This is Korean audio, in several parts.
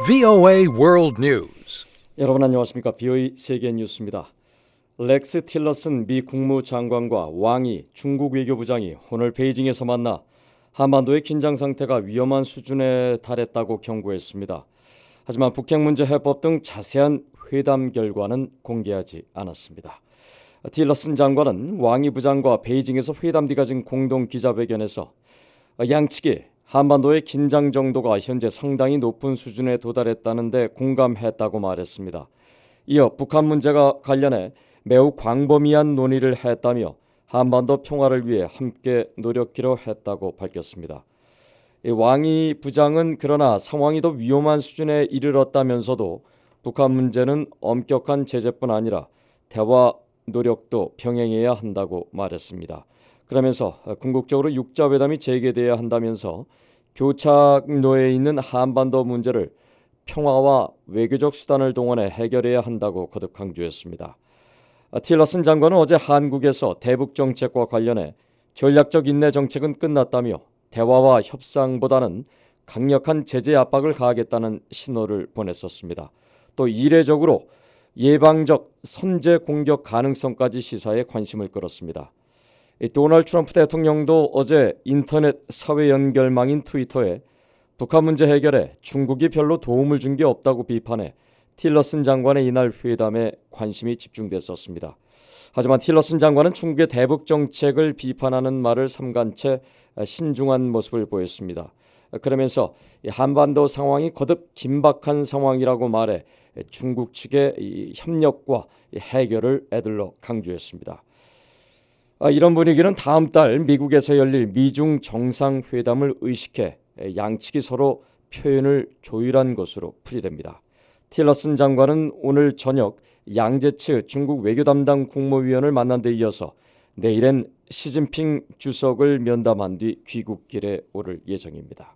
VOA World News. 여러분 안녕하십니까? VOA 세계 뉴스입니다. 렉스 틸러슨 미 국무장관과 왕이 중국 외교부장이 오늘 베이징에서 만나 한반도의 긴장 상태가 위험한 수준에 달했다고 경고했습니다. 하지만 북핵 문제 해법 등 자세한 회담 결과는 공개하지 않았습니다. 틸러슨 장관은 왕이 부장과 베이징에서 회담 뒤 가진 공동 기자회견에서 양측이 한반도의 긴장 정도가 현재 상당히 높은 수준에 도달했다는 데 공감했다고 말했습니다. 이어 북한 문제가 관련해 매우 광범위한 논의를 했다며 한반도 평화를 위해 함께 노력하기로 했다고 밝혔습니다. 왕이 부장은 그러나 상황이 더 위험한 수준에 이르렀다면서도 북한 문제는 엄격한 제재뿐 아니라 대화 노력도 병행해야 한다고 말했습니다. 그러면서 궁극적으로 육자회담이 재개돼야 한다면서 교착로에 있는 한반도 문제를 평화와 외교적 수단을 동원해 해결해야 한다고 거듭 강조했습니다. 틸러슨 장관은 어제 한국에서 대북 정책과 관련해 전략적 인내 정책은 끝났다며 대화와 협상보다는 강력한 제재 압박을 가하겠다는 신호를 보냈었습니다. 또 이례적으로 예방적 선제 공격 가능성까지 시사에 관심을 끌었습니다. 도널드 트럼프 대통령도 어제 인터넷 사회 연결망인 트위터에 북한 문제 해결에 중국이 별로 도움을 준 게 없다고 비판해 틸러슨 장관의 이날 회담에 관심이 집중됐었습니다. 하지만 틸러슨 장관은 중국의 대북 정책을 비판하는 말을 삼간 채 신중한 모습을 보였습니다. 그러면서 한반도 상황이 거듭 긴박한 상황이라고 말해 중국 측의 협력과 해결을 애들러 강조했습니다. 이런 분위기는 다음 달 미국에서 열릴 미중 정상회담을 의식해 양측이 서로 표현을 조율한 것으로 풀이됩니다. 틸러슨 장관은 오늘 저녁 양제츠 중국 외교 담당 국무위원을 만난 데 이어서 내일은 시진핑 주석을 면담한 뒤 귀국길에 오를 예정입니다.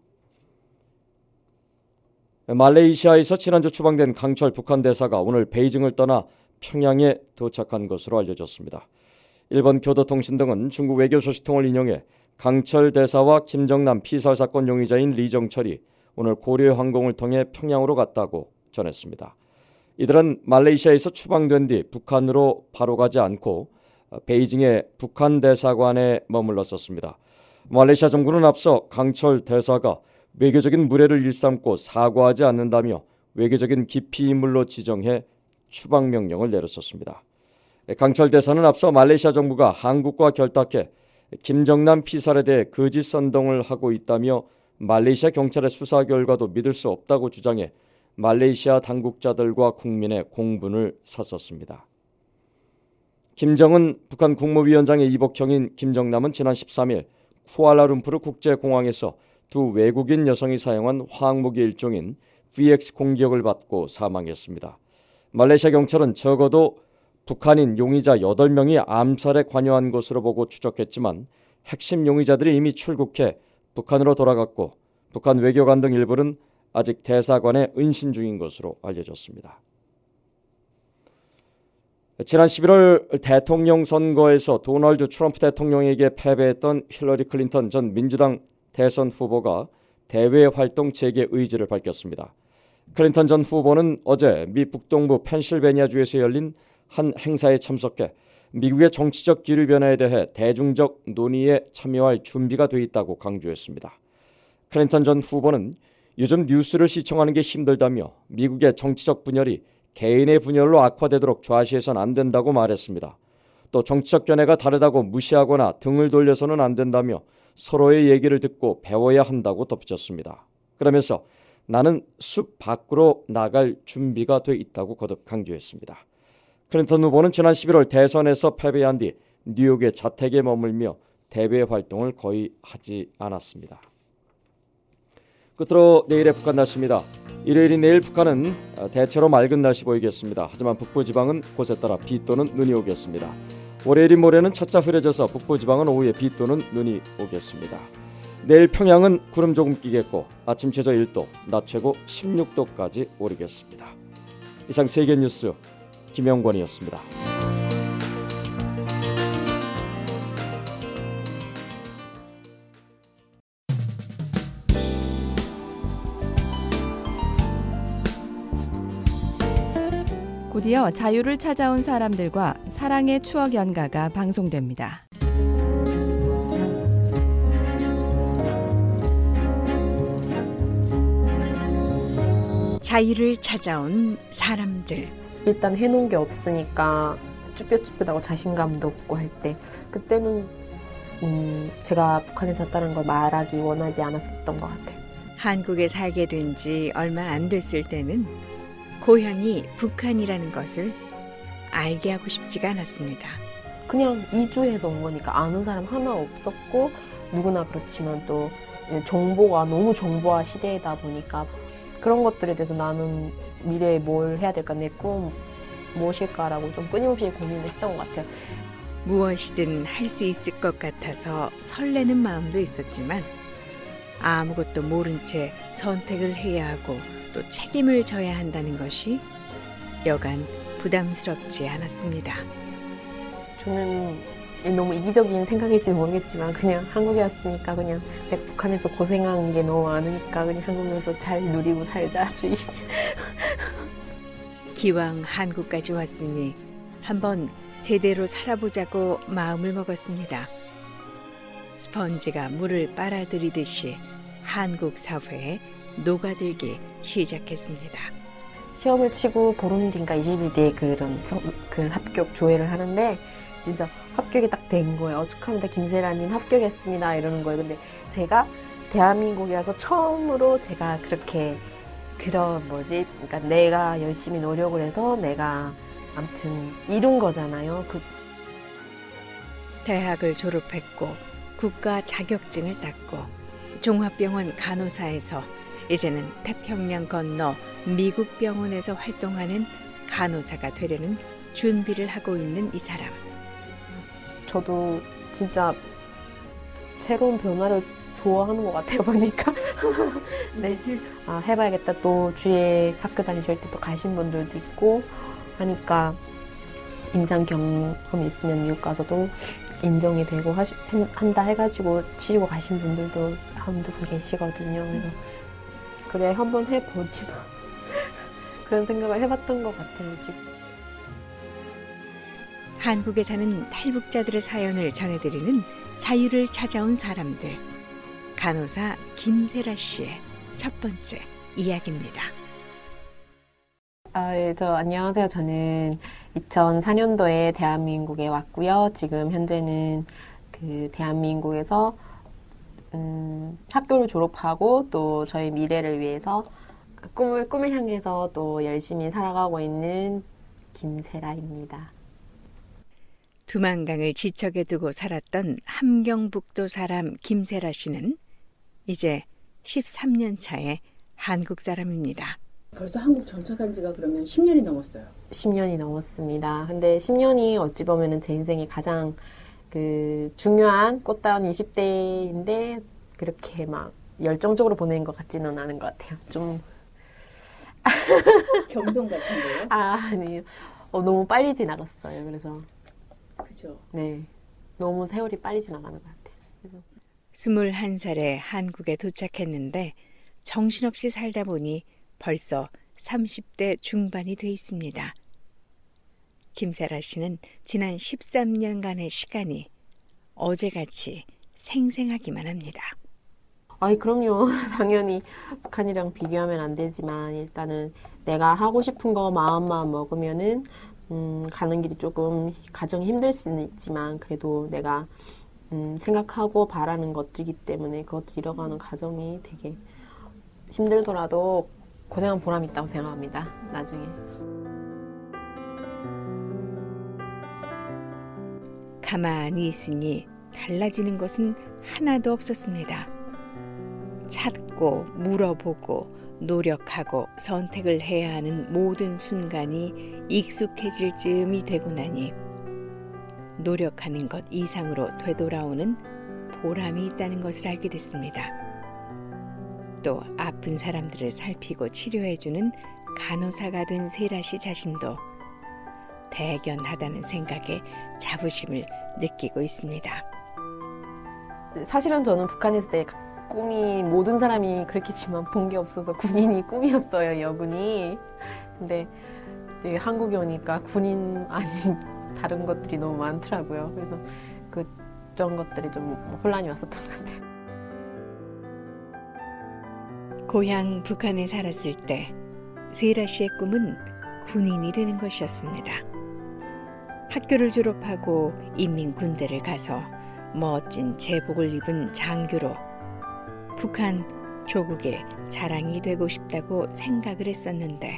말레이시아에서 지난주 추방된 강철 북한 대사가 오늘 베이징을 떠나 평양에 도착한 것으로 알려졌습니다. 일본 교도통신 등은 중국 외교 소식통을 인용해 강철 대사와 김정남 피살 사건 용의자인 리정철이 오늘 고려 항공을 통해 평양으로 갔다고 전했습니다. 이들은 말레이시아에서 추방된 뒤 북한으로 바로 가지 않고 베이징의 북한 대사관에 머물렀었습니다. 말레이시아 정부는 앞서 강철 대사가 외교적인 무례를 일삼고 사과하지 않는다며 외교적인 기피인물로 지정해 추방 명령을 내렸었습니다. 강철 대사는 앞서 말레이시아 정부가 한국과 결탁해 김정남 피살에 대해 거짓 선동을 하고 있다며 말레이시아 경찰의 수사 결과도 믿을 수 없다고 주장해 말레이시아 당국자들과 국민의 공분을 샀었습니다. 김정은 북한 국무위원장의 이복형인 김정남은 지난 13일 쿠알라룸푸르 국제공항에서 두 외국인 여성이 사용한 화학무기 일종인 VX 공격을 받고 사망했습니다. 말레이시아 경찰은 적어도 북한인 용의자 8명이 암살에 관여한 것으로 보고 추적했지만 핵심 용의자들이 이미 출국해 북한으로 돌아갔고 북한 외교관 등 일부는 아직 대사관에 은신 중인 것으로 알려졌습니다. 지난 11월 대통령 선거에서 도널드 트럼프 대통령에게 패배했던 힐러리 클린턴 전 민주당 대선 후보가 대외 활동 재개 의지를 밝혔습니다. 클린턴 전 후보는 어제 미 북동부 펜실베니아주에서 열린 한 행사에 참석해 미국의 정치적 기류 변화에 대해 대중적 논의에 참여할 준비가 돼 있다고 강조했습니다. 클린턴 전 후보는 요즘 뉴스를 시청하는 게 힘들다며 미국의 정치적 분열이 개인의 분열로 악화되도록 좌시해서는 안 된다고 말했습니다. 또 정치적 견해가 다르다고 무시하거나 등을 돌려서는 안 된다며 서로의 얘기를 듣고 배워야 한다고 덧붙였습니다. 그러면서 나는 숲 밖으로 나갈 준비가 돼 있다고 거듭 강조했습니다. 클린턴 후보는 지난 11월 대선에서 패배한 뒤 뉴욕의 자택에 머물며 대외 활동을 거의 하지 않았습니다. 끝으로 내일의 북한 날씨입니다. 일요일인 내일 북한은 대체로 맑은 날씨 보이겠습니다. 하지만 북부지방은 곳에 따라 비 또는 눈이 오겠습니다. 월요일인 모레는 차차 흐려져서 북부지방은 오후에 비 또는 눈이 오겠습니다. 내일 평양은 구름 조금 끼겠고 아침 최저 1도, 낮 최고 16도까지 오르겠습니다. 이상 세계뉴스 김영권이었습니다. 곧이어 자유를 찾아온 사람들과 사랑의 추억 연가가 방송됩니다. 자유를 찾아온 사람들. 일단 해놓은 게 없으니까 쭈뼛쭈뼛하고 자신감도 없고 할 때 그때는 제가 북한에 잤다는 걸 말하기 원하지 않았었던 것 같아요. 한국에 살게 된 지 얼마 안 됐을 때는 고향이 북한이라는 것을 알게 하고 싶지가 않았습니다. 그냥 이주해서 온 거니까 아는 사람 하나 없었고 누구나 그렇지만 또 정보가 너무 정보화 시대이다 보니까 그런 것들에 대해서 나는 미래에 뭘 해야 될까, 내 꿈 무엇일까라고 좀 끊임없이 고민을 했던 것 같아요. 무엇이든 할 수 있을 것 같아서 설레는 마음도 있었지만 아무것도 모른 채 선택을 해야 하고 또 책임을 져야 한다는 것이 여간 부담스럽지 않았습니다. 저는 너무 이기적인 생각일지 모르겠지만 그냥 한국에 왔으니까 그냥 북한에서 고생한 게 너무 많으니까 그냥 한국에서 잘 누리고 살자 주의. 기왕 한국까지 왔으니 한번 제대로 살아보자고 마음을 먹었습니다. 스펀지가 물을 빨아들이듯이 한국 사회에 녹아들기 시작했습니다. 시험을 치고 보름 뒤인가 20일 뒤에 그 합격 조회를 하는데 진짜 합격이 딱 된 거예요. 축하합니다, 김세라님 합격했습니다 이러는 거예요. 근데 제가 대한민국에 와서 처음으로 제가 그렇게 그러니까 내가 열심히 노력을 해서 내가 아무튼 이룬 거잖아요. 대학을 졸업했고 국가 자격증을 땄고 종합병원 간호사에서 이제는 태평양 건너 미국 병원에서 활동하는 간호사가 되려는 준비를 하고 있는 이 사람. 저도 진짜 새로운 변화를 좋아하는 것 같아요, 보니까. 네, 해봐야겠다. 또 주위에 학교 다니실 때 또 가신 분들도 있고 하니까 임상 경험이 있으면 미국 가서도 인정이 되고 한다 해가지고 치르고 가신 분들도 한두 분 계시거든요. 그래서 그래 한번 해보지 뭐. 그런 생각을 해봤던 것 같아요, 지금. 한국에 사는 탈북자들의 사연을 전해드리는 자유를 찾아온 사람들. 간호사 김세라 씨의 첫 번째 이야기입니다. 안녕하세요. 저는 2004년도에 대한민국에 왔고요. 지금 현재는 그 대한민국에서 학교를 졸업하고 또 저희 미래를 위해서 꿈을 향해서 또 열심히 살아가고 있는 김세라입니다. 두만강을 지척에 두고 살았던 함경북도 사람 김세라 씨는 이제 13년 차의 한국 사람입니다. 벌써 한국 정착한 지가 그러면 10년이 넘었어요. 10년이 넘었습니다. 근데 10년이 어찌 보면은 제 인생이 가장 중요한 꽃다운 20대인데 그렇게 막 열정적으로 보낸 것 같지는 않은 것 같아요. 좀 겸손 같은데요? 아니요. 너무 빨리 지나갔어요. 그래서 그죠. 네, 너무 세월이 빨리 지나가는 것 같아요. 그래서 21살에 한국에 도착했는데 정신없이 살다 보니 벌써 30대 중반이 돼 있습니다. 김세라 씨는 지난 13년간의 시간이 어제같이 생생하기만 합니다. 그럼요. 당연히 북한이랑 비교하면 안 되지만 일단은 내가 하고 싶은 거 마음만 먹으면은 가는 길이 조금 가정이 힘들 수는 있지만 그래도 내가 생각하고 바라는 것들이기 때문에 그것들 이뤄가는 과정이 되게 힘들더라도 고생한 보람이 있다고 생각합니다. 나중에. 가만히 있으니 달라지는 것은 하나도 없었습니다. 찾고 물어보고 노력하고 선택을 해야 하는 모든 순간이 익숙해질 즈음이 되고 나니 노력하는 것 이상으로 되돌아오는 보람이 있다는 것을 알게 됐습니다. 또 아픈 사람들을 살피고 치료해주는 간호사가 된 세라 씨 자신도 대견하다는 생각에 자부심을 느끼고 있습니다. 사실은 저는 북한에 있을 때 꿈이 모든 사람이 그렇겠지만 본 게 없어서 군인이 꿈이었어요. 여군이. 근데 되게 한국에 오니까 군인 아닌 다른 것들이 너무 많더라고요. 그래서 그런 것들이 좀 혼란이 왔었던 것 같아요. 고향 북한에 살았을 때 세이라 씨의 꿈은 군인이 되는 것이었습니다. 학교를 졸업하고 인민군대를 가서 멋진 제복을 입은 장교로 북한 조국의 자랑이 되고 싶다고 생각을 했었는데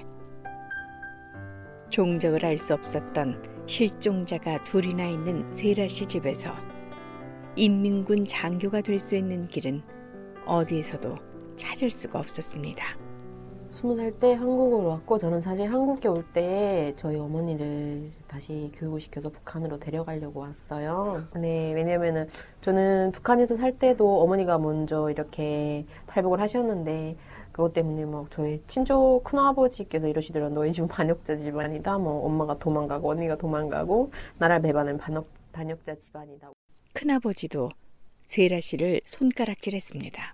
종적을 알 수 없었던 실종자가 둘이나 있는 세이라 씨 집에서 인민군 장교가 될 수 있는 길은 어디에서도 찾을 수가 없었습니다. 20살 때 한국으로 왔고 저는 사실 한국에 올 때 저희 어머니를 다시 교육을 시켜서 북한으로 데려가려고 왔어요. 네, 왜냐면은 저는 북한에서 살 때도 어머니가 먼저 이렇게 탈북을 하셨는데 그것 때문에 막 저희 친족 큰아버지께서 이러시더라고요. 너희 집은 반역자 집안이다. 뭐 엄마가 도망가고 언니가 도망가고 나라를 배반한 반역자 집안이다. 큰아버지도 세이라 씨를 손가락질했습니다.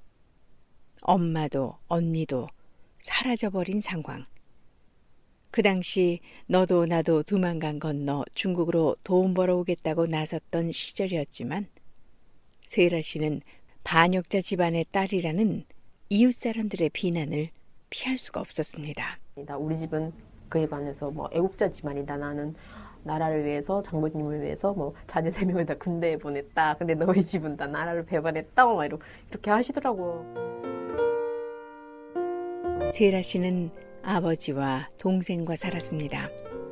엄마도 언니도 사라져버린 상황. 그 당시 너도 나도 두만강 건너 중국으로 돈 벌어오겠다고 나섰던 시절이었지만 세이라 씨는 반역자 집안의 딸이라는 이웃 사람들의 비난을 피할 수가 없었습니다. 우리 집은 그에 반해서 뭐 애국자 집안이다. 나는 나라를 위해서 장군님을 위해서 뭐 자녀 3명을 다 군대에 보냈다. 근데 너희 집은 다 나라를 배반했다. 막 이렇게 하시더라고요. 세이라 씨는 아버지와 동생과 살았습니다.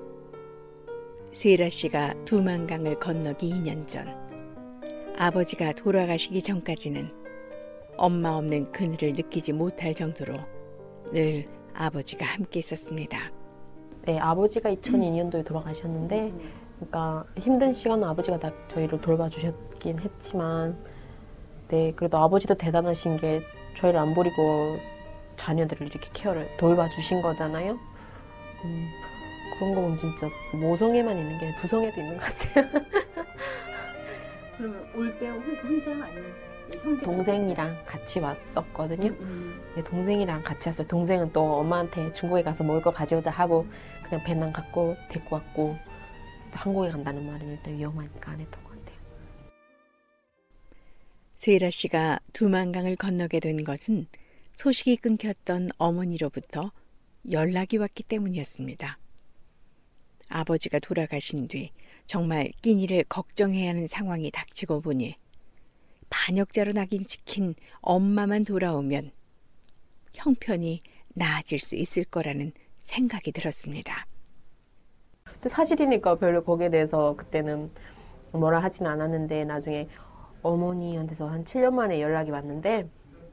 세이라 씨가 두만강을 건너기 2년 전 아버지가 돌아가시기 전까지는 엄마 없는 그늘을 느끼지 못할 정도로 늘 아버지가 함께 있었습니다. 네, 아버지가 2002년도에 돌아가셨는데 그러니까 힘든 시간은 아버지가 다 저희를 돌봐주셨긴 했지만 네, 그래도 아버지도 대단하신 게 저희를 안 버리고 자녀들을 이렇게 케어를 돌봐주신 거잖아요. 그런 거 보면 진짜 모성애만 있는 게 부성애도 있는 것 같아요. 그러면 올 때 혼자 아니면 형제? 동생이랑 같이 왔었거든요. 네, 동생이랑 같이 왔어요. 동생은 또 엄마한테 중국에 가서 먹을 거 가져오자 하고 그냥 배낭 갖고 데리고 왔고 한국에 간다는 말은 일단 위험하니까 안 했던 것 같아요. 세이라 씨가 두만강을 건너게 된 것은 소식이 끊겼던 어머니로부터 연락이 왔기 때문이었습니다. 아버지가 돌아가신 뒤 정말 끼니를 걱정해야 하는 상황이 닥치고 보니 반역자로 낙인 찍힌 엄마만 돌아오면 형편이 나아질 수 있을 거라는 생각이 들었습니다. 또 사실이니까 별로 거기에 대해서 그때는 뭐라 하진 않았는데 나중에 어머니한테서 한 7년 만에 연락이 왔는데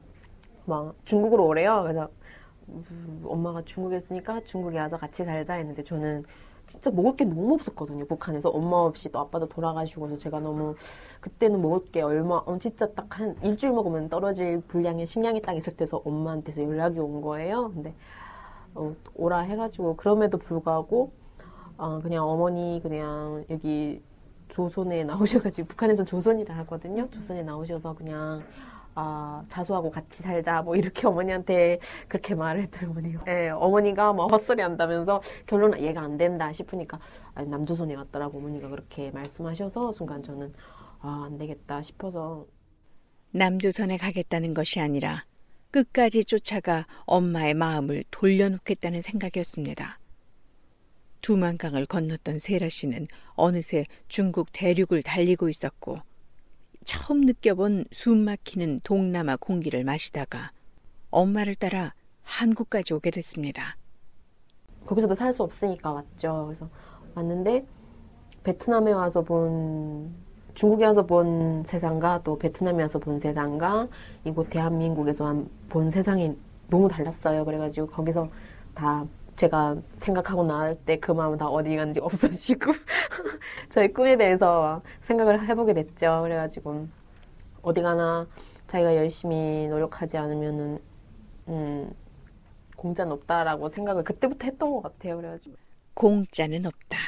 막 중국으로 오래요. 그래서 엄마가 중국에 있으니까 중국에 와서 같이 살자 했는데 저는 진짜 먹을 게 너무 없었거든요. 북한에서 엄마 없이 또 아빠도 돌아가시고 해서 제가 너무 그때는 먹을 게 진짜 딱 한 일주일 먹으면 떨어질 분량의 식량이 딱 있을 때서 엄마한테서 연락이 온 거예요. 근데 오라 해가지고 그럼에도 불구하고 그냥 어머니 그냥 여기 조선에 나오셔가지고 북한에서 조선이라 하거든요. 조선에 나오셔서 그냥 자수하고 같이 살자 뭐 이렇게 어머니한테 그렇게 말을 했더니 어머니가 어머니가 뭐 헛소리 한다면서 결론은 얘가 안 된다 싶으니까 남조선에 갔더라고 어머니가 그렇게 말씀하셔서 순간 저는 안 되겠다 싶어서 남조선에 가겠다는 것이 아니라 끝까지 쫓아가 엄마의 마음을 돌려놓겠다는 생각이었습니다. 두만강을 건넜던 세이라 씨는 어느새 중국 대륙을 달리고 있었고 처음 느껴본 숨막히는 동남아 공기를 마시다가 엄마를 따라 한국까지 오게 됐습니다. 거기서도 살 수 없으니까 왔죠. 그래서 왔는데 베트남에 와서 중국에 와서 본 세상과 또 베트남에 와서 본 세상과 이곳 대한민국에서 본 세상이 너무 달랐어요. 그래가지고 거기서 다 제가 생각하고 나올 때 그 마음은 다 어디 갔는지 없어지고 저희 꿈에 대해서 생각을 해보게 됐죠. 그래가지고 어디 가나 자기가 열심히 노력하지 않으면은 공짜는 없다라고 생각을 그때부터 했던 것 같아요. 그래가지고 공짜는 없다.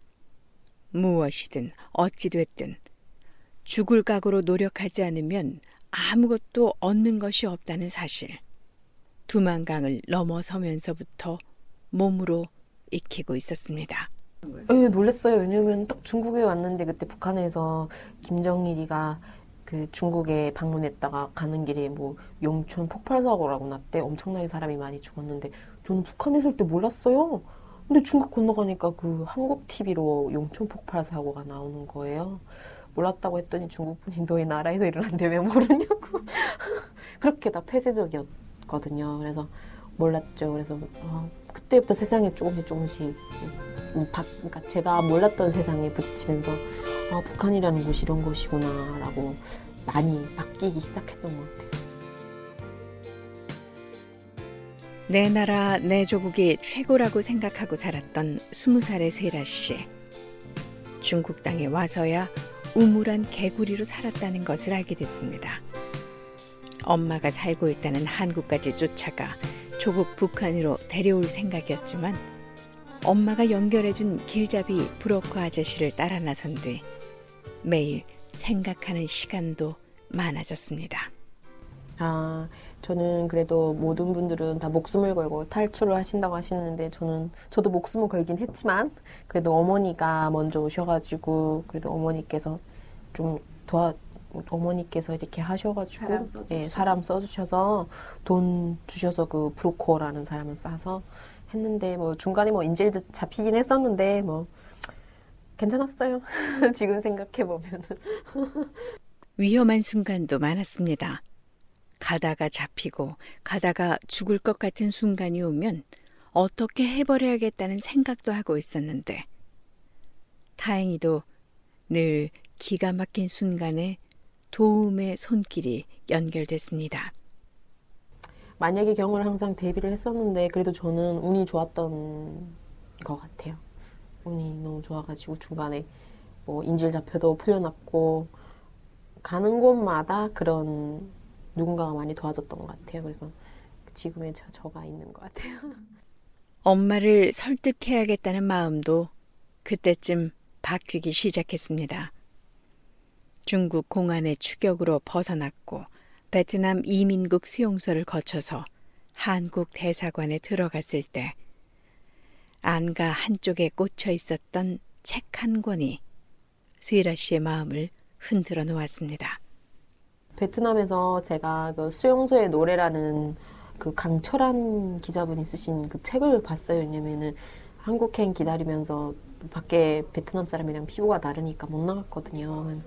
무엇이든 어찌 됐든 죽을 각오로 노력하지 않으면 아무것도 얻는 것이 없다는 사실. 두만강을 넘어서면서부터 몸으로 익히고 있었습니다. 놀랐어요. 왜냐면 딱 중국에 왔는데 그때 북한에서 김정일이가 그 중국에 방문했다가 가는 길에 뭐 용천 폭발 사고라고 났대. 엄청나게 사람이 많이 죽었는데 저는 북한에 있을 때 몰랐어요. 근데 중국 건너가니까 그 한국 TV로 용천 폭발 사고가 나오는 거예요. 몰랐다고 했더니 중국분이 너희 나라에서 일어났는데 왜 모르냐고. 그렇게 다 폐쇄적이었거든요. 그래서 몰랐죠. 그래서 그때부터 세상에 조금씩 그러니까 제가 몰랐던 세상에 부딪히면서 북한이라는 곳이 이런 곳이구나 라고 많이 바뀌기 시작했던 것 같아요. 내 나라, 내 조국이 최고라고 생각하고 살았던 20살의 세라 씨. 중국 땅에 와서야 우물한 개구리로 살았다는 것을 알게 됐습니다. 엄마가 살고 있다는 한국까지 쫓아가 조국 북한으로 데려올 생각이었지만 엄마가 연결해준 길잡이 브로커 아저씨를 따라 나선 뒤 매일 생각하는 시간도 많아졌습니다. 저는 그래도 모든 분들은 다 목숨을 걸고 탈출을 하신다고 하시는데 저도 목숨을 걸긴 했지만 그래도 어머니가 먼저 오셔가지고 그래도 어머니께서 어머니께서 이렇게 하셔가지고 사람 써주셔서 돈 주셔서 그 브로커라는 사람을 싸서 했는데 뭐 중간에 뭐 인질도 잡히긴 했었는데 뭐 괜찮았어요. 지금 생각해 보면은 위험한 순간도 많았습니다. 가다가 잡히고 가다가 죽을 것 같은 순간이 오면 어떻게 해버려야겠다는 생각도 하고 있었는데 다행히도 늘 기가 막힌 순간에 도움의 손길이 연결됐습니다. 만약의 경우를 항상 대비를 했었는데 그래도 저는 운이 좋았던 것 같아요. 운이 너무 좋아가지고 중간에 뭐 인질 잡혀도 풀려났고 가는 곳마다 그런 누군가가 많이 도와줬던 것 같아요. 그래서 지금의 저가 있는 것 같아요. 엄마를 설득해야겠다는 마음도 그때쯤 바뀌기 시작했습니다. 중국 공안의 추격으로 벗어났고 베트남 이민국 수용소를 거쳐서 한국 대사관에 들어갔을 때 안가 한쪽에 꽂혀 있었던 책 한 권이 세라 씨의 마음을 흔들어 놓았습니다. 베트남에서 제가 그 수용소의 노래라는 그 강철한 기자분이 쓰신 그 책을 봤어요. 왜냐면은 한국행 기다리면서 밖에 베트남 사람이랑 피부가 다르니까 못 나갔거든요.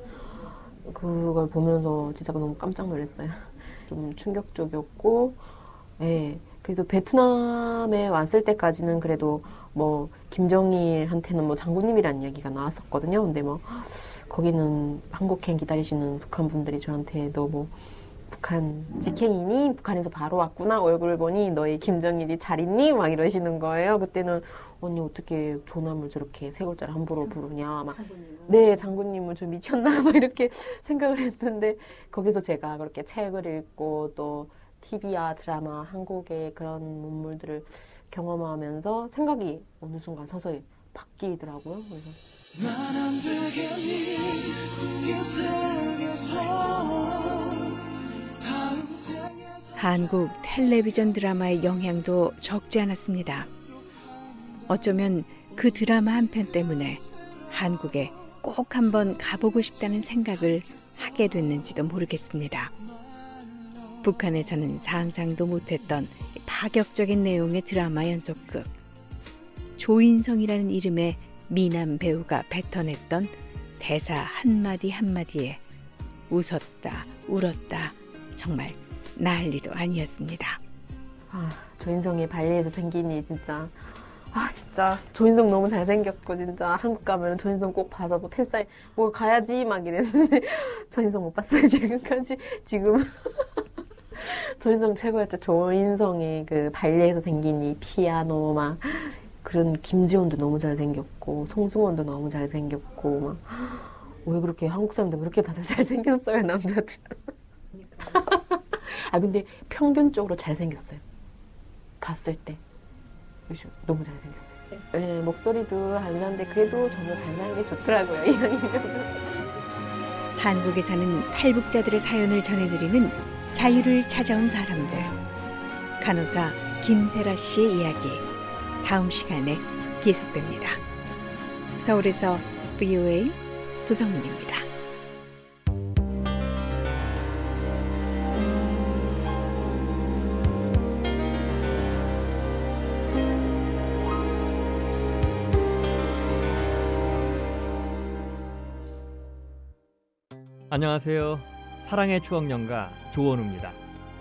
그걸 보면서 진짜 너무 깜짝 놀랐어요. 좀 충격적이었고, 그래도 베트남에 왔을 때까지는 그래도 뭐 김정일한테는 뭐 장군님이라는 이야기가 나왔었거든요. 근데 뭐 거기는 한국행 기다리시는 북한 분들이 저한테 너무 북한 직행이니? 북한에서 바로 왔구나. 얼굴을 보니 너희 김정일이 잘 있니? 막 이러시는 거예요. 그때는 언니 어떻게 조남을 저렇게 세 글자를 함부로 부르냐. 막 네, 장군님을 좀 미쳤나? 막 이렇게 생각을 했는데 거기서 제가 그렇게 책을 읽고 또 TV와 드라마, 한국의 그런 문물들을 경험하면서 생각이 어느 순간 서서히 바뀌더라고요. 그래서 한국 텔레비전 드라마의 영향도 적지 않았습니다. 어쩌면 그 드라마 한 편 때문에 한국에 꼭 한번 가보고 싶다는 생각을 하게 됐는지도 모르겠습니다. 북한에서는 상상도 못했던 파격적인 내용의 드라마 연속극. 조인성이라는 이름의 미남 배우가 뱉어냈던 대사 한마디 한마디에 웃었다, 울었다. 정말 난리도 아니었습니다. 조인성이 발리에서 생긴 일 진짜 조인성 너무 잘생겼고 진짜 한국 가면 조인성 꼭 봐서 뭐 팬사인 뭐 가야지 막 이랬는데 조인성 못 봤어요 지금까지. 지금 조인성 최고였죠. 조인성의 그 발리에서 생긴 이 피아노 막 그런 김지원도 너무 잘생겼고 송승헌도 너무 잘생겼고 막 왜 그렇게 한국 사람들 그렇게 다들 잘생겼어요 남자들. 근데 평균적으로 잘생겼어요. 봤을 때 너무 잘생겼어요. 네, 목소리도 한산데 그래도 저는 간사한 게 좋더라고요. 이왕이면. 한국에 사는 탈북자들의 사연을 전해드리는 자유를 찾아온 사람들. 간호사 김세라 씨의 이야기. 다음 시간에 계속됩니다. 서울에서 VOA 도성문입니다. 안녕하세요. 사랑의 추억연가 조원우입니다.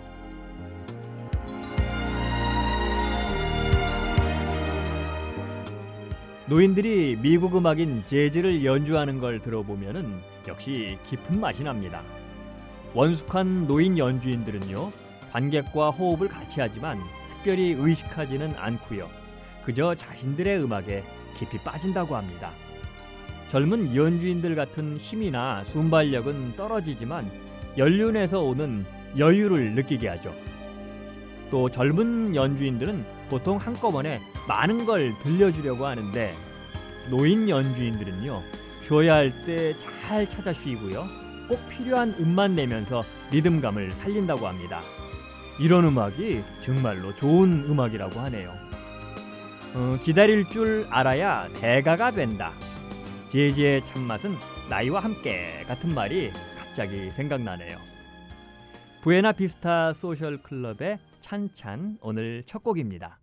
노인들이 미국 음악인 재즈를 연주하는 걸 들어보면은 역시 깊은 맛이 납니다. 원숙한 노인 연주인들은요, 관객과 호흡을 같이 하지만 특별히 의식하지는 않고요. 그저 자신들의 음악에 깊이 빠진다고 합니다. 젊은 연주인들 같은 힘이나 순발력은 떨어지지만 연륜에서 오는 여유를 느끼게 하죠. 또 젊은 연주인들은 보통 한꺼번에 많은 걸 들려주려고 하는데 노인 연주인들은요, 쉬어야 할 때 잘 찾아 쉬고요, 꼭 필요한 음만 내면서 리듬감을 살린다고 합니다. 이런 음악이 정말로 좋은 음악이라고 하네요. 기다릴 줄 알아야 대가가 된다. 재즈의 참맛은 나이와 함께 같은 말이 갑자기 생각나네요. 부에나 비스타 소셜 클럽의 찬찬, 오늘 첫 곡입니다.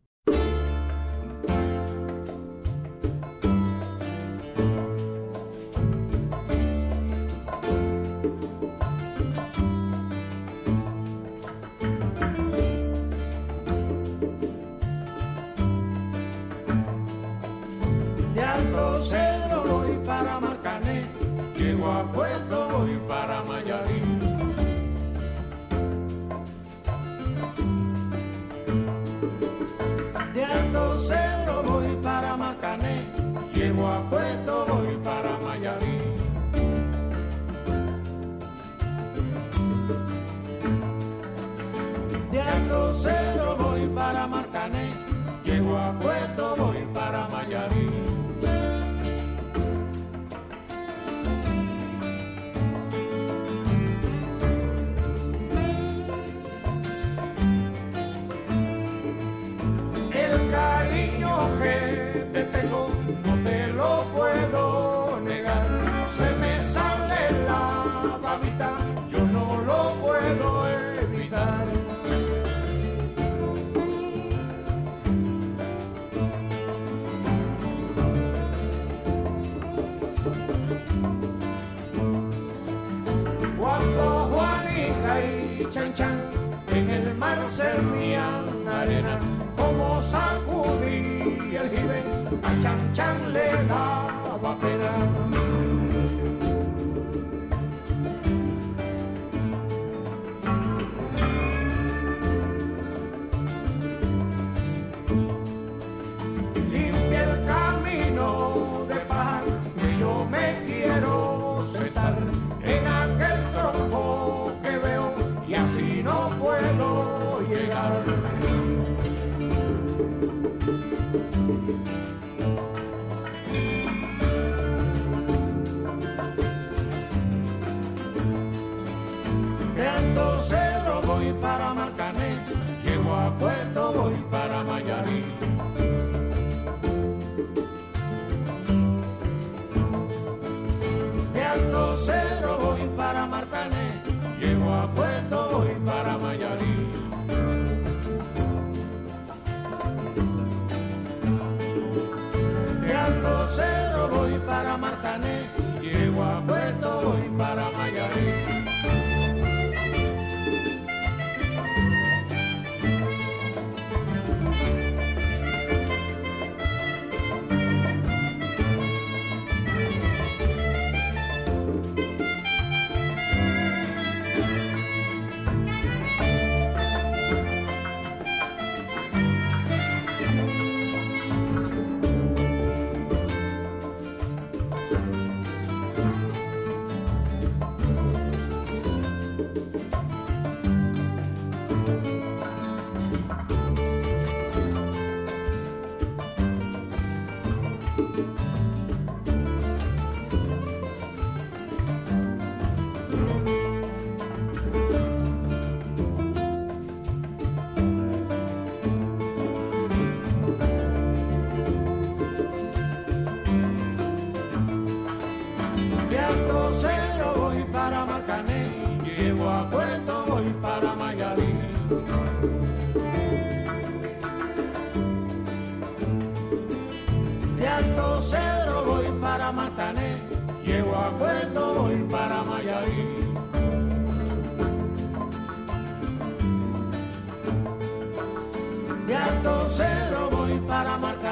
De Alto Cedro voy para Marcané, llego a Puerto voy para Mayarín. De Alto Cedro voy para Marcané, llego a Puerto voy para Mayarín. De Alto Cedro voy para Marcané, llego a Puerto voy para Mayarín. El cariño que te tengo no te lo puedo negar. Se me sale la babita, yo no lo puedo evitar. Cuando Juanica y Chan Chan en el mar servían arena, como sacudí el jibe, a Chan Chan le daba pena. Limpia el camino de paz, que yo me quiero sentar en aquel tronco que veo y así no puedo llegar.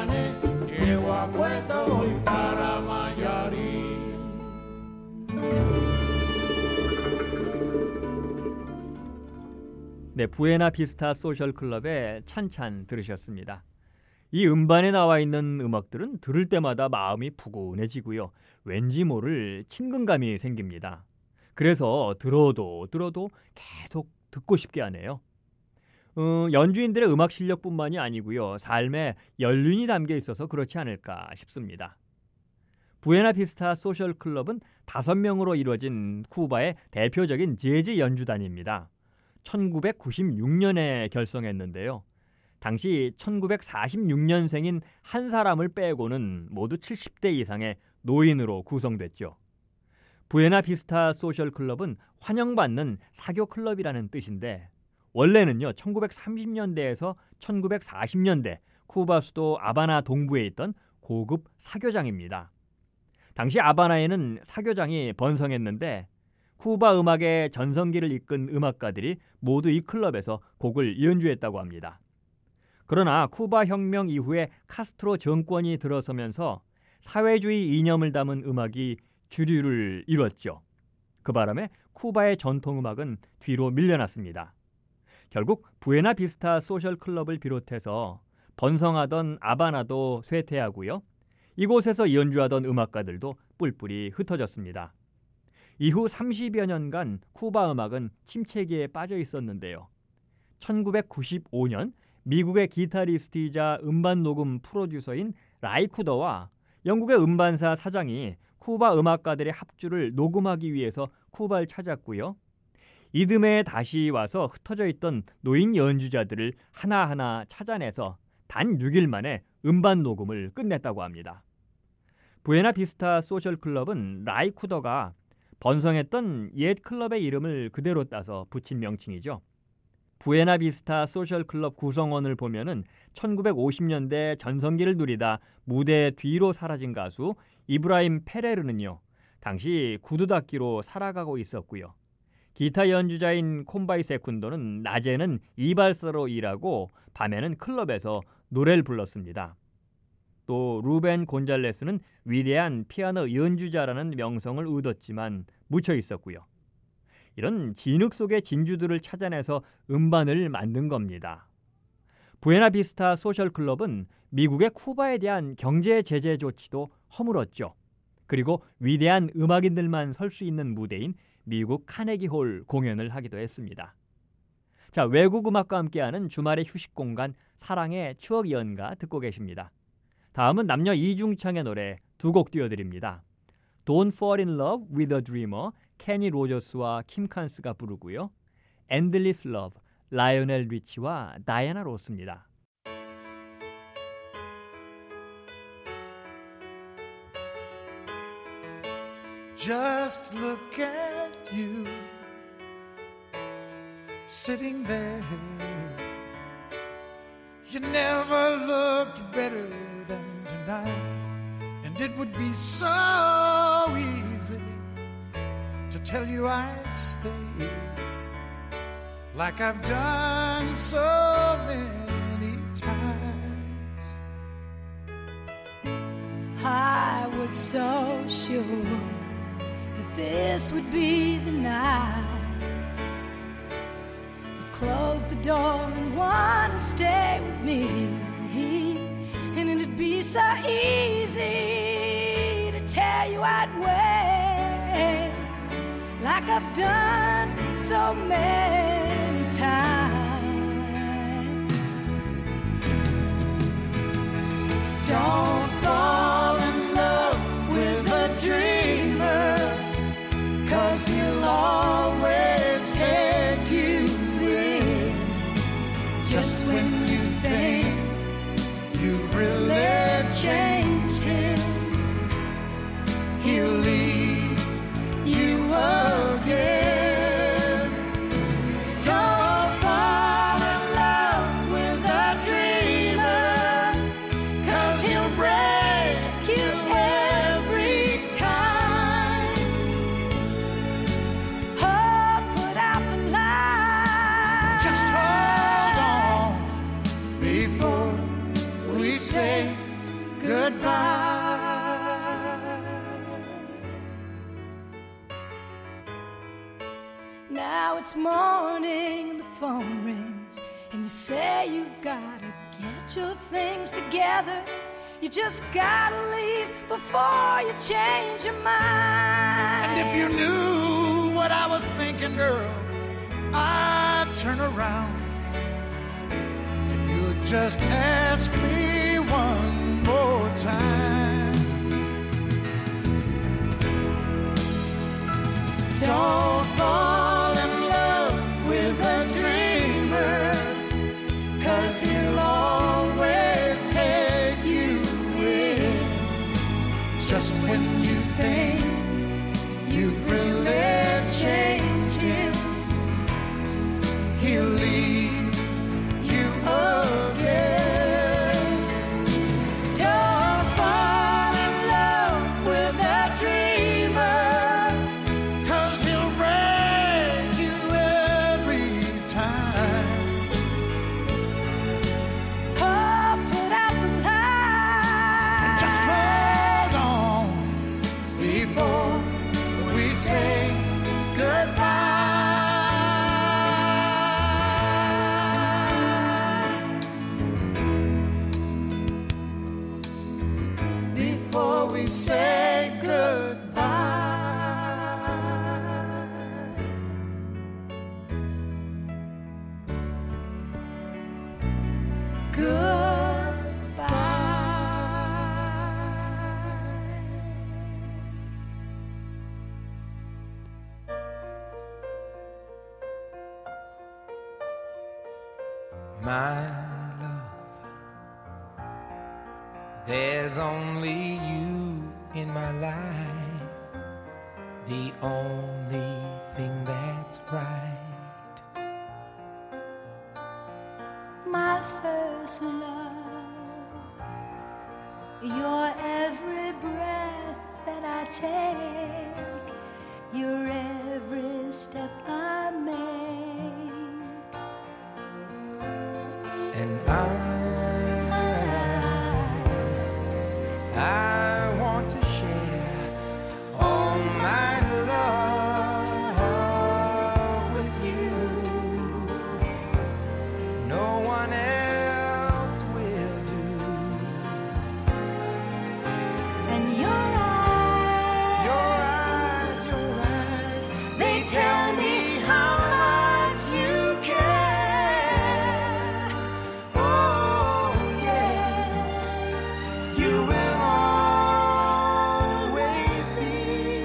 gané. Llego a Cuesta, voy para Mayarí. 네, 부에나비스타 소셜클럽의 찬찬 들으셨습니다. 이 음반에 나와 있는 음악들은 들을 때마다 마음이 푸근해지고요. 왠지 모를 친근감이 생깁니다. 그래서 들어도 계속 듣고 싶게 하네요. 연주인들의 음악 실력뿐만이 아니고요. 삶에 연륜이 담겨 있어서 그렇지 않을까 싶습니다. 부에나비스타 소셜클럽은 5명으로 이루어진 쿠바의 대표적인 재즈 연주단입니다. 1996년에 결성했는데요. 당시 1946년생인 한 사람을 빼고는 모두 70대 이상의 노인으로 구성됐죠. 부에나비스타 소셜클럽은 환영받는 사교클럽이라는 뜻인데 원래는요 1930년대에서 1940년대 쿠바 수도 아바나 동부에 있던 고급 사교장입니다. 당시 아바나에는 사교장이 번성했는데 쿠바 음악의 전성기를 이끈 음악가들이 모두 이 클럽에서 곡을 연주했다고 합니다. 그러나 쿠바 혁명 이후에 카스트로 정권이 들어서면서 사회주의 이념을 담은 음악이 주류를 이뤘죠. 그 바람에 쿠바의 전통음악은 뒤로 밀려났습니다. 결국 부에나비스타 소셜클럽을 비롯해서 번성하던 아바나도 쇠퇴하고요. 이곳에서 연주하던 음악가들도 뿔뿔이 흩어졌습니다. 이후 30여 년간 쿠바 음악은 침체기에 빠져 있었는데요. 1995년 미국의 기타리스트이자 음반 녹음 프로듀서인 라이쿠더와 영국의 음반사 사장이 쿠바 음악가들의 합주를 녹음하기 위해서 쿠바를 찾았고요. 이듬해 다시 와서 흩어져 있던 노인 연주자들을 하나하나 찾아내서 단 6일 만에 음반 녹음을 끝냈다고 합니다. 부에나비스타 소셜클럽은 라이쿠더가 번성했던 옛 클럽의 이름을 그대로 따서 붙인 명칭이죠. 부에나비스타 소셜클럽 구성원을 보면은 1950년대 전성기를 누리다 무대 뒤로 사라진 가수 이브라임 페레르는요. 당시 구두닦이로 살아가고 있었고요. 기타 연주자인 콤바이 세쿤도는 낮에는 이발사로 일하고 밤에는 클럽에서 노래를 불렀습니다. 또 루벤 곤잘레스는 위대한 피아노 연주자라는 명성을 얻었지만 묻혀 있었고요. 이런 진흙 속의 진주들을 찾아내서 음반을 만든 겁니다. 부에나비스타 소셜클럽은 미국의 쿠바에 대한 경제 제재 조치도 허물었죠. 그리고 위대한 음악인들만 설 수 있는 무대인 미국 카네기홀 공연을 하기도 했습니다. 자, 외국 음악과 함께하는 주말의 휴식 공간 사랑의 추억 연가 듣고 계십니다. 다음은 남녀 이중창의 노래 2곡 띄워드립니다. Don't Fall in Love with a Dreamer, 케니 로저스와 킴 칸스가 부르고요. Endless Love, 라이오넬 리치와 다이애나 로스입니다. Just look at you sitting there. You never looked better than tonight, and it would be so easy to tell you I'd stay, like I've done so many times. I was so sure that this would be the night. You'd close the door and want to stay with me, and it'd be so easy to tell you I'd wait, like I've done so many times. Don't fall in love with a dreamer, 'cause he'll always take you in just when you think you've really changed him. He'll leave you again. it's morning and the phone rings, and you say you've gotta get your things together. You just gotta leave before you change your mind. And if you knew what I was thinking, girl, I'd turn around. If you would just ask me one more time. Don't fall in love with a dreamer, 'cause he'll always take you in. Just when you think you've really changed him, he'll leave you again. Don't fall in love with a dreamer, 'cause he'll break you every time. Oh, put out the light. Just hold on before we say goodbye. Before we say goodbye. My love, there's only you in my life, the only thing that's right. My first love, your every breath that I take, your every step I make. And I want to share all my love with you. No one else will do. And your eyes, they tell me how much you care. Oh yes, you will always be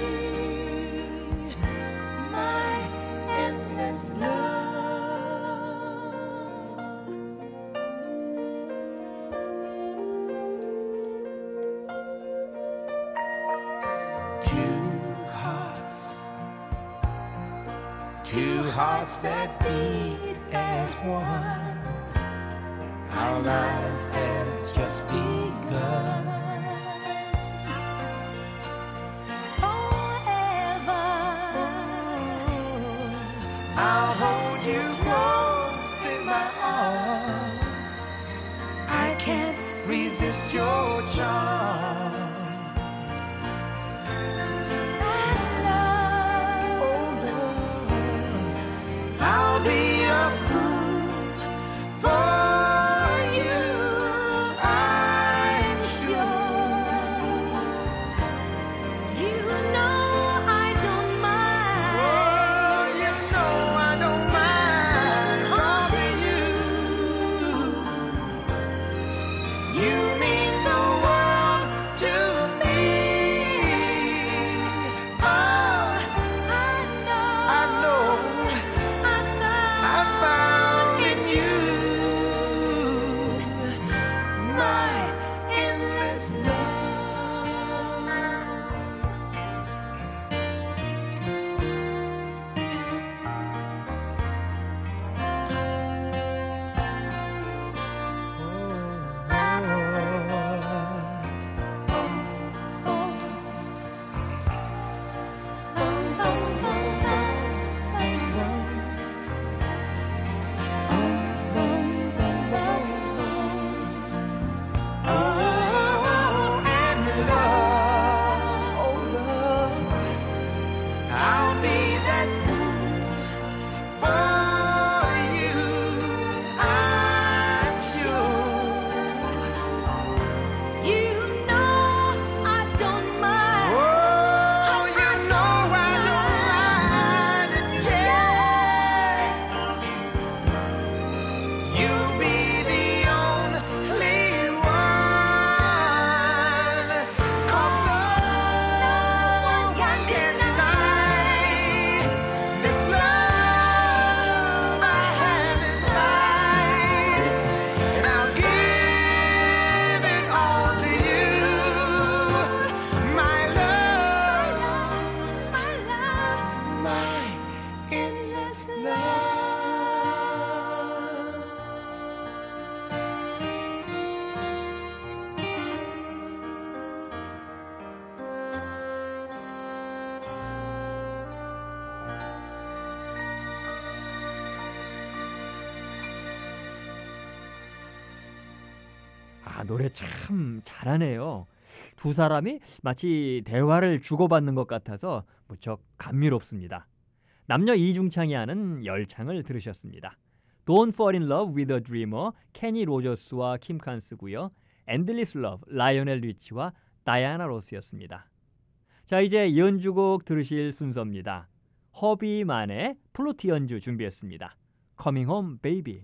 my endless love. Two hearts that beat as one. Our lives have just begun. forever. I'll hold you close in my arms. I can't resist your charms. I'll be a fool for you, I'm sure. 야, 노래 참 잘하네요. 두 사람이 마치 대화를 주고받는 것 같아서 무척 감미롭습니다. 남녀 이중창이 하는 열창을 들으셨습니다. Don't Fall in Love with a Dreamer, 케니 로저스와 킴 칸스고요. Endless Love, 라이오넬 리치와 다이아나 로스였습니다. 자, 이제 연주곡 들으실 순서입니다. 허비만의 플루트 연주 준비했습니다. Coming Home Baby.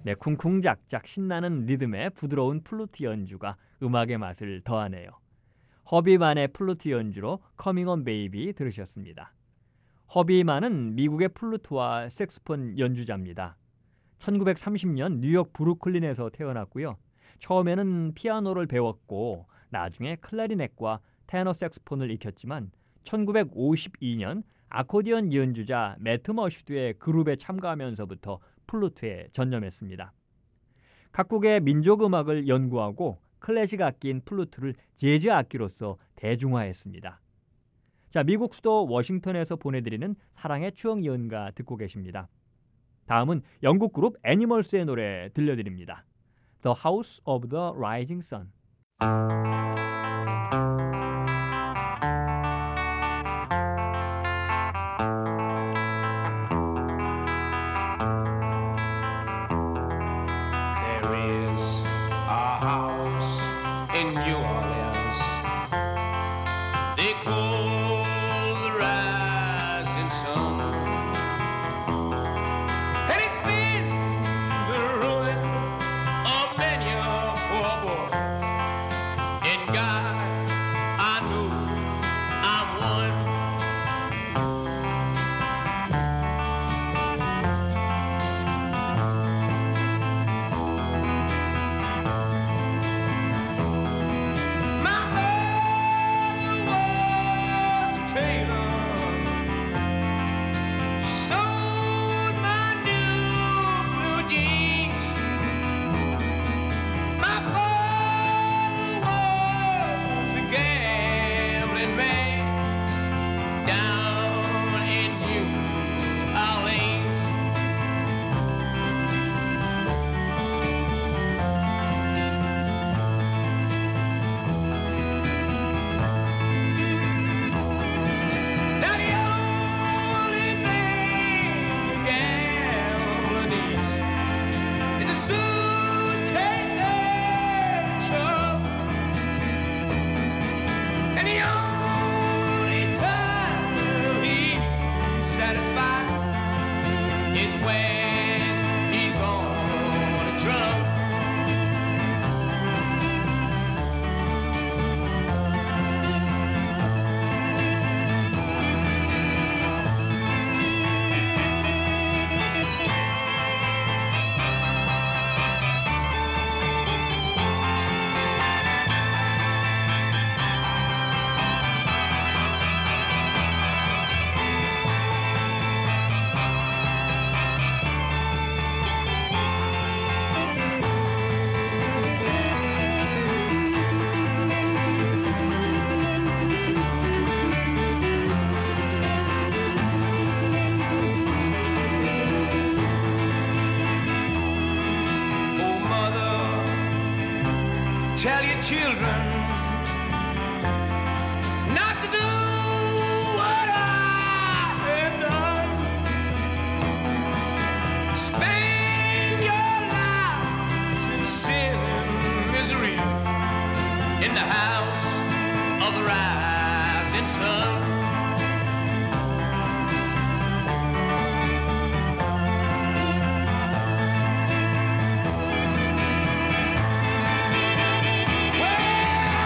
네, 쿵쿵작작 신나는 리듬의 부드러운 플루트 연주가 음악의 맛을 더하네요. 허비만의 플루트 연주로 커밍 온 베이비 들으셨습니다. 허비만은 미국의 플루트와 색스폰 연주자입니다. 1930년 뉴욕 브루클린에서 태어났고요. 처음에는 피아노를 배웠고 나중에 클라리넷과 테너 색스폰을 익혔지만 1952년 아코디언 연주자 매트 머시드의 그룹에 참가하면서부터 플루트에 전념했습니다. 각국의 민족음악을 연구하고 클래식 악기인 플루트를 재즈 악기로서 대중화했습니다. 자, 미국 수도 워싱턴에서 보내드리는 사랑의 추억 연가 듣고 계십니다. 다음은 영국 그룹 애니멀스의 노래 들려드립니다. The House of the Rising Sun. Tell your children not to do what I have done. Spend your lives in sin and misery in the house of the rising sun. Well,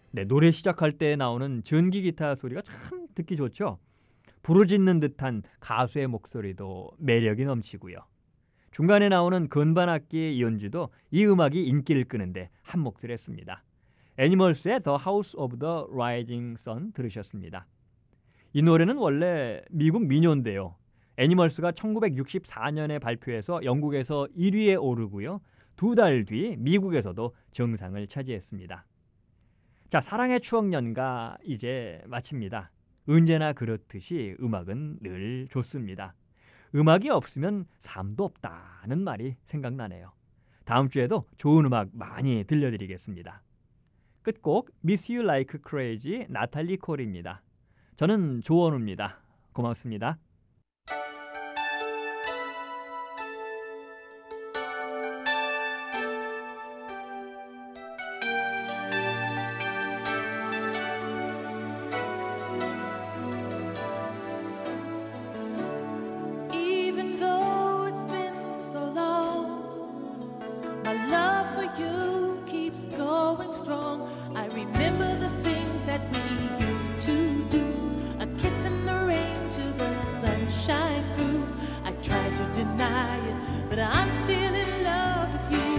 네, 노래 시작할 때 나오는 전기 기타 소리가 참 듣기 좋죠. 부르짖는 듯한 가수의 목소리도 매력이 넘치고요. 중간에 나오는 건반 악기의 연주도 이 음악이 인기를 끄는데 한 몫을 했습니다. 애니멀스의 The House of the Rising Sun 들으셨습니다. 이 노래는 원래 미국 민요인데요. 애니멀스가 1964년에 발표해서 영국에서 1위에 오르고요. 2달 뒤 미국에서도 정상을 차지했습니다. 자, 사랑의 추억 연가 이제 마칩니다. 언제나 그렇듯이 음악은 늘 좋습니다. 음악이 없으면 삶도 없다는 말이 생각나네요. 다음 주에도 좋은 음악 많이 들려드리겠습니다. 끝곡 Miss You Like Crazy 나탈리 콜입니다. 저는 조원우입니다. 고맙습니다. Even though it's been so long, my love for you keeps going strong. I remember the things that we used to do, a kiss in the rain till the sun shine through. I tried to deny it, but I'm still in love with you.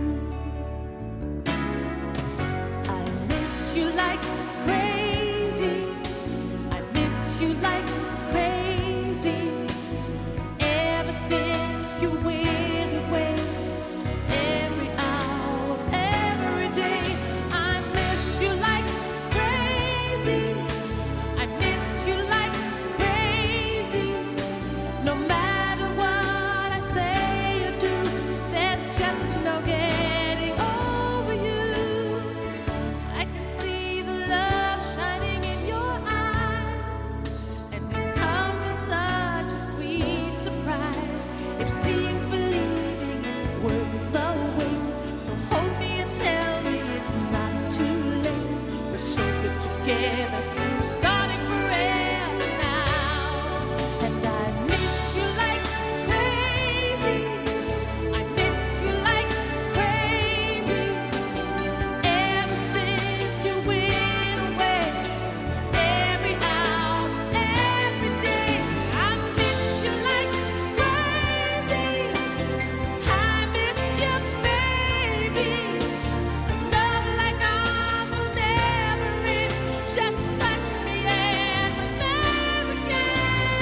I miss you like crazy. I miss you like crazy. Ever since you went away, every hour of every day, I miss you like crazy. I miss you like crazy. No matter what I say or do, there's just no getting over you. I can see the love shining in your eyes, and it comes as such a sweet surprise. If seeing's believing, it's worth the wait. So hold me and tell me it's not too late. We're so good together, we're starting forever now. And I miss you like crazy. I miss you like crazy. Ever since you went away, every hour, every day, I miss you like crazy. I miss you, baby. Love like ours will never end. Just touch me and I'm there again.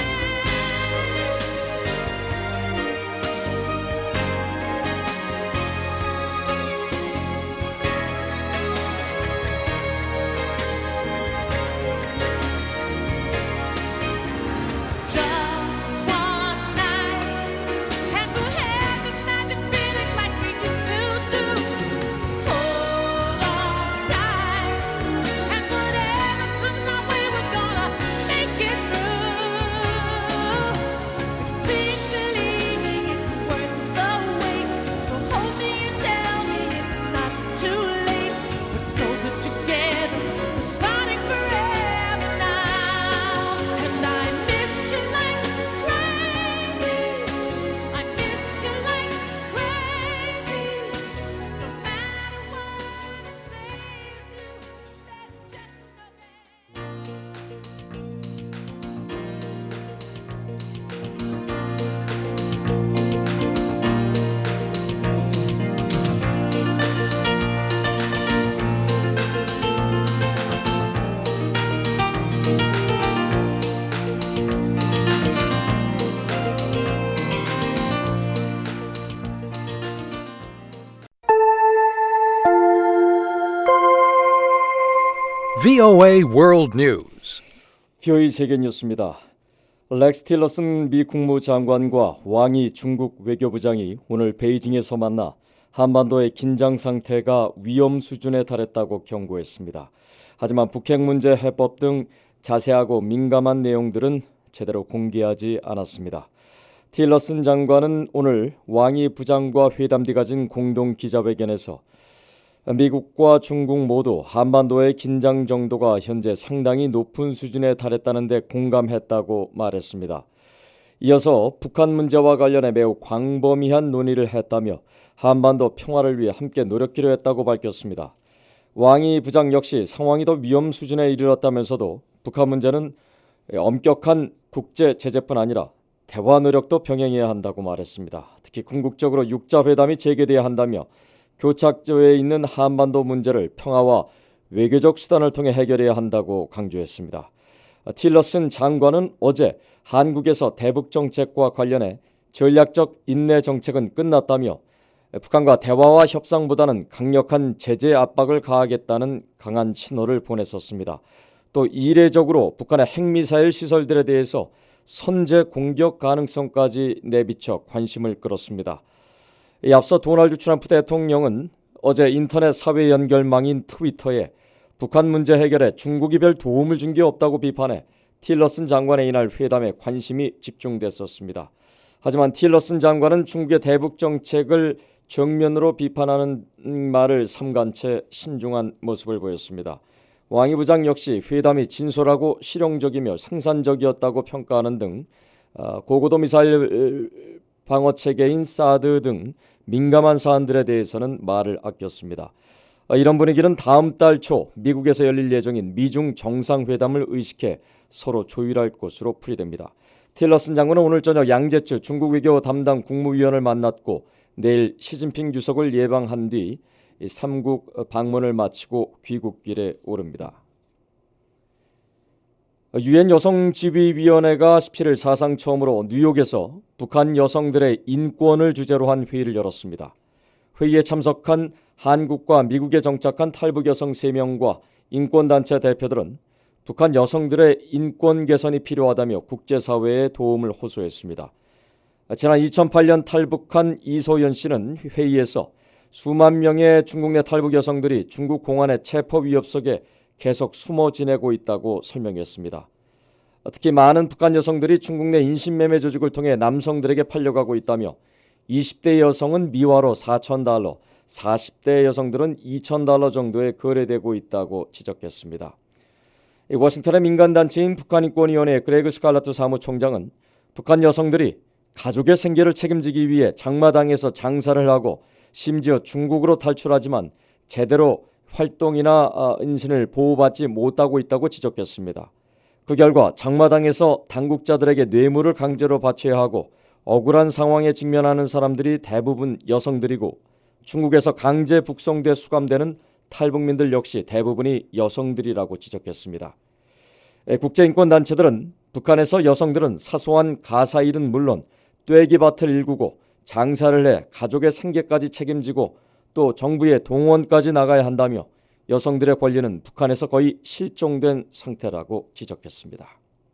Just one night, and we'll have the magic feeling like we used to do. Hold on tight, and whatever comes our way, we're gonna make it through. If seeing's believing, it's worth the wait. So hold me and tell me it's not too late. We're so good together, we're starting forever now. And I miss you like crazy. I miss you like crazy. No matter what I say or do, there's just no VOA World News. VOA 세계 뉴스입니다. 렉스 틸러슨 미 국무장관과 왕이 중국 외교부장이 오늘 베이징에서 만나 한반도의 긴장 상태가 위험 수준에 달했다고 경고했습니다. 하지만 북핵 문제 해법 등 자세하고 민감한 내용들은 제대로 공개하지 않았습니다. 틸러슨 장관은 오늘 왕이 부장과 회담 뒤 가진 공동 기자회견에서 미국과 중국 모두 한반도의 긴장 정도가 현재 상당히 높은 수준에 달했다는 데 공감했다고 말했습니다. 이어서 북한 문제와 관련해 매우 광범위한 논의를 했다며 한반도 평화를 위해 함께 노력하기로 했다고 밝혔습니다. 왕이 부장 역시 상황이 더 위험 수준에 이르렀다면서도 북한 문제는 엄격한 국제 제재뿐 아니라 대화 노력도 병행해야 한다고 말했습니다. 특히 궁극적으로 육자회담이 재개돼야 한다며 교착지에 있는 한반도 문제를 평화와 외교적 수단을 통해 해결해야 한다고 강조했습니다. 틸러슨 장관은 어제 한국에서 대북 정책과 관련해 전략적 인내 정책은 끝났다며 북한과 대화와 협상보다는 강력한 제재 압박을 가하겠다는 강한 신호를 보냈었습니다. 또 이례적으로 북한의 핵미사일 시설들에 대해서 선제 공격 가능성까지 내비쳐 관심을 끌었습니다. 앞서 도널드 트럼프 대통령은 어제 인터넷 사회 연결망인 트위터에 북한 문제 해결에 중국이 별 도움을 준 게 없다고 비판해 틸러슨 장관의 이날 회담에 관심이 집중됐었습니다. 하지만 틸러슨 장관은 중국의 대북 정책을 정면으로 비판하는 말을 삼간 채 신중한 모습을 보였습니다. 왕이 부장 역시 회담이 진솔하고 실용적이며 생산적이었다고 평가하는 등 고고도 미사일 방어체계인 사드 등 민감한 사안들에 대해서는 말을 아꼈습니다. 이런 분위기는 다음 달 초 미국에서 열릴 예정인 미중 정상회담을 의식해 서로 조율할 것으로 풀이됩니다. 틸러슨 장관은 오늘 저녁 양제츠 중국 외교 담당 국무위원을 만났고 내일 시진핑 주석을 예방한 뒤 3국 방문을 마치고 귀국길에 오릅니다. 유엔 여성지휘위원회가 17일 사상 처음으로 뉴욕에서 북한 여성들의 인권을 주제로 한 회의를 열었습니다. 회의에 참석한 한국과 미국에 정착한 탈북 여성 3명과 인권단체 대표들은 북한 여성들의 인권 개선이 필요하다며 국제사회에 도움을 호소했습니다. 지난 2008년 탈북한 이소연 씨는 회의에서 수만 명의 중국 내 탈북 여성들이 중국 공안의 체포 위협 속에 계속 숨어 지내고 있다고 설명했습니다. 특히 많은 북한 여성들이 중국 내 인신매매 조직을 통해 남성들에게 팔려가고 있다며 20대 여성은 미화로 $4,000, 40대 여성들은 $2,000 정도에 거래되고 있다고 지적했습니다. 워싱턴의 민간단체인 북한인권위원회 그레그 스칼라트 사무총장은 북한 여성들이 가족의 생계를 책임지기 위해 장마당에서 장사를 하고 심지어 중국으로 탈출하지만 제대로 활동이나 인신을 보호받지 못하고 있다고 지적했습니다. 그 결과 장마당에서 당국자들에게 뇌물을 강제로 바쳐야 하고 억울한 상황에 직면하는 사람들이 대부분 여성들이고 중국에서 강제 북송돼 수감되는 탈북민들 역시 대부분이 여성들이라고 지적했습니다. 국제인권단체들은 북한에서 여성들은 사소한 가사일은 물론 떼기밭을 일구고 장사를 해 가족의 생계까지 책임지고 또 정부의 동원까지 나가야 한다며 여성들의 권리는 북한에서 거의 실종된 상태라고 지적했습니다.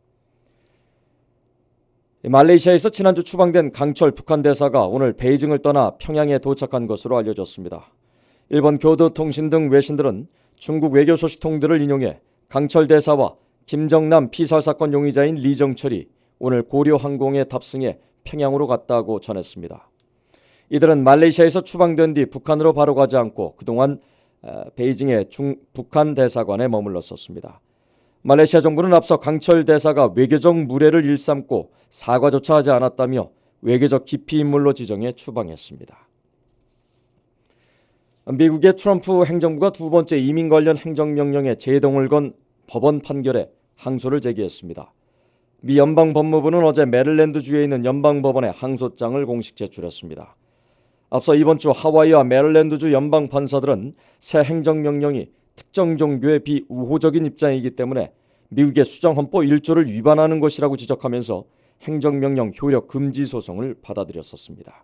말레이시아에서 지난주 추방된 강철 북한 대사가 오늘 베이징을 떠나 평양에 도착한 것으로 알려졌습니다. 일본 교도통신 등 외신들은 중국 외교 소식통들을 인용해 강철 대사와 김정남 피살사건 용의자인 리정철이 오늘 고려항공에 탑승해 평양으로 갔다고 전했습니다. 이들은 말레이시아에서 추방된 뒤 북한으로 바로 가지 않고 그동안 베이징의 북한 대사관에 머물렀었습니다. 말레이시아 정부는 앞서 강철 대사가 외교적 무례를 일삼고 사과조차 하지 않았다며 외교적 기피 인물로 지정해 추방했습니다. 미국의 트럼프 행정부가 두 번째 이민 관련 행정명령에 제동을 건 법원 판결에 항소를 제기했습니다. 미 연방법무부는 어제 메릴랜드주에 있는 연방법원에 항소장을 공식 제출했습니다. 앞서 이번 주 하와이와 메릴랜드주 연방판사들은 새 행정명령이 특정 종교의 비우호적인 입장이기 때문에 미국의 수정헌법 1조를 위반하는 것이라고 지적하면서 행정명령 효력 금지 소송을 받아들였었습니다.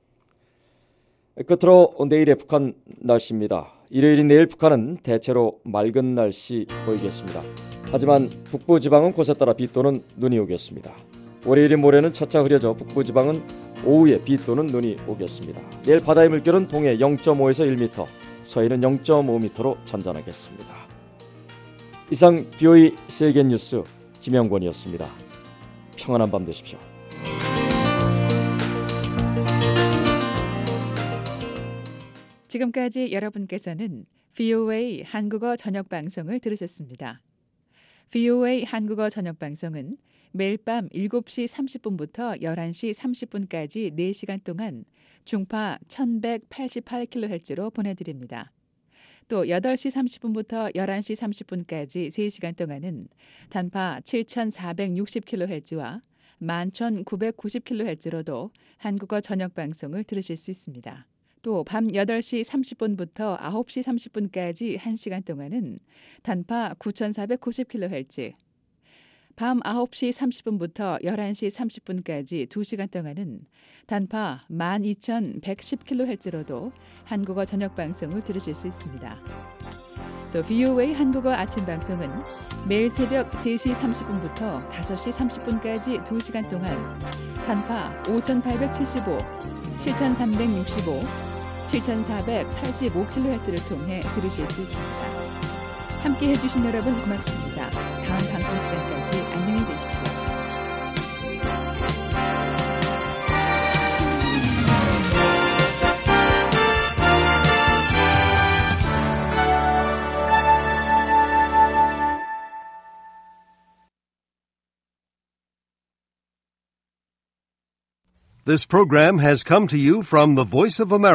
끝으로 내일의 북한 날씨입니다. 일요일인 내일 북한은 대체로 맑은 날씨 보이겠습니다. 하지만 북부지방은 곳에 따라 비 또는 눈이 오겠습니다. 월요일인 모레는 차차 흐려져 북부지방은 오후에 비 또는 눈이 오겠습니다. 내일 바다의 물결은 동해 0.5에서 1m, 서해는 0.5m로 잔잔하겠습니다. 이상 BOE 세계뉴스 김영권이었습니다. 평안한 밤 되십시오. 지금까지 여러분께서는 VOA 한국어 저녁 방송을 들으셨습니다. VOA 한국어 저녁 방송은 매일 밤 7시 30분부터 11시 30분까지 4시간 동안 중파 1188kHz로 보내드립니다. 또 8시 30분부터 11시 30분까지 3시간 동안은 단파 7,460kHz와 11,990kHz로도 한국어 저녁 방송을 들으실 수 있습니다. 또 밤 8시 30분부터 9시 30분까지 1시간 동안은 단파 9,490kHz, 밤 9시 30분부터 11시 30분까지 2시간 동안은 단파 12,110kHz로도 한국어 저녁 방송을 들으실 수 있습니다. 또 VOA 한국어 아침 방송은 매일 새벽 3시 30분부터 5시 30분까지 2시간 동안 단파 5,875, 7,365, 7,485kHz를 통해 들으실 수 있습니다. 함께 해주신 여러분 고맙습니다. 다음 방송 시간까지 안녕히 계십시오. This program has come to you from the Voice of America.